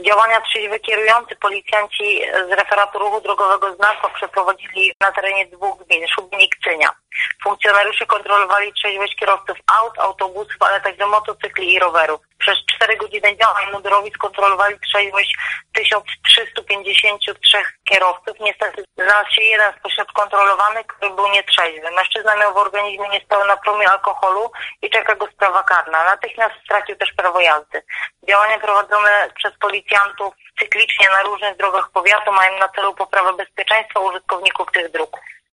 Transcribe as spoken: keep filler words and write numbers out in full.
Działania trzeźwy kierujący policjanci z referatu ruchu drogowego Znakła przeprowadzili na terenie dwóch gmin, Szubin i Kcynia. Funkcjonariusze kontrolowali trzeźwość kierowców aut, autobusów, ale także motocykli i rowerów. Przez cztery godziny działań mundurowi skontrolowali trzeźwość tysiąc trzysta pięćdziesiąt trzy kierowców. Niestety znalazł się jeden spośród kontrolowanych, który był nietrzeźwy. Mężczyzna miał w organizmie niespełna promil alkoholu i czeka go sprawa karna. Natychmiast stracił też prawo jazdy. Działania prowadzone przez policjantów cyklicznie na różnych drogach powiatu mają na celu poprawę bezpieczeństwa użytkowników tych dróg.